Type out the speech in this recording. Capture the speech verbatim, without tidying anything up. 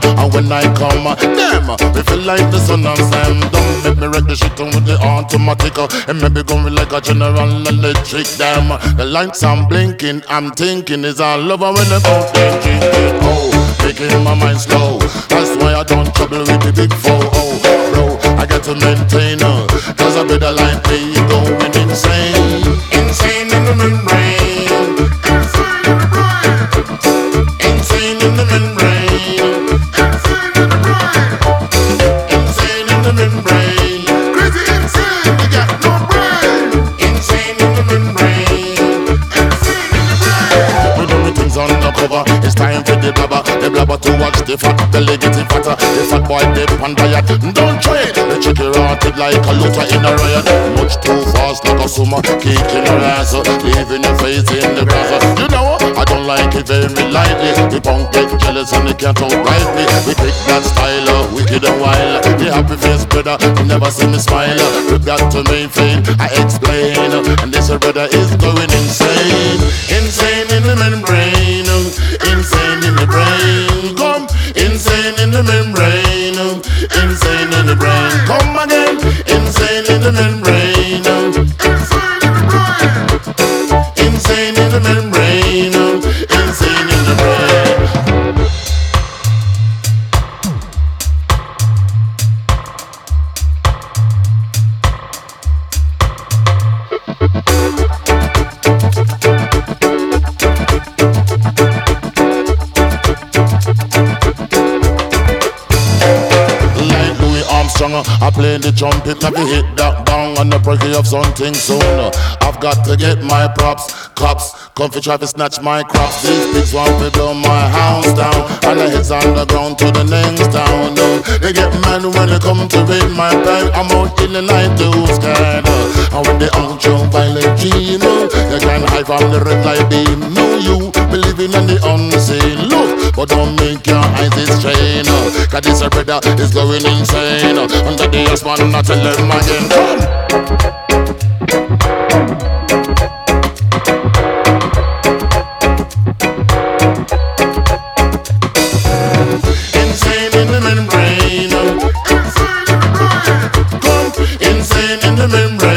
And when I come, them, we feel like the sun and Sam. Don't make me wreck the shit with the automatic. And maybe going like a General Electric. Damn, the lights I'm blinking, I'm thinking is all over when I'm out there drinking. Oh, making my mind slow. That's why I don't trouble with the big four. Oh, bro, I got to maintain her. Cause I better like me going insane. Insane in the membrane. Insane in the membrane. Insane in the membrane. Crazy insane, you got no brain. Insane in the membrane. Insane in the brain. We do the things on the cover. It's time for the blabber. The blabber to watch the fat belly getting fatter. The fat boy dip on diet. Don't try it. The chicken rotted like a looter in a riot. Much too fast like a summer. Kicking her ass. Leaving your face in the grass. You know I don't like it very lightly. The punk get jealous and they can't outright me. We pick that style up, wicked and wild. The happy face brother, you never see me smile. We got to maintain, I explain. And this brother is going insane. Insane in the membrane. Insane in the brain. Come, insane in the membrane. Insane in the brain. Come again, insane in the membrane. Insane in the membrane. Insane in the brain. I play the trumpet, have you hit that bang on the breaking of something soon. I've got to get my props, cops, come for try to snatch my crops. These pigs want to blow my house down, and the heads on the ground to the next town. They get mad when they come to raid my bank. I'm out in the night to scared. And when they out your violent dream, they can hide from the red light beam. No, you believing in the unseen. Look, but don't make your eyes strain. Cause this brother is going insane. Under the husband, not tell them again. Come! Insane in the membrane. Come, insane in the membrane.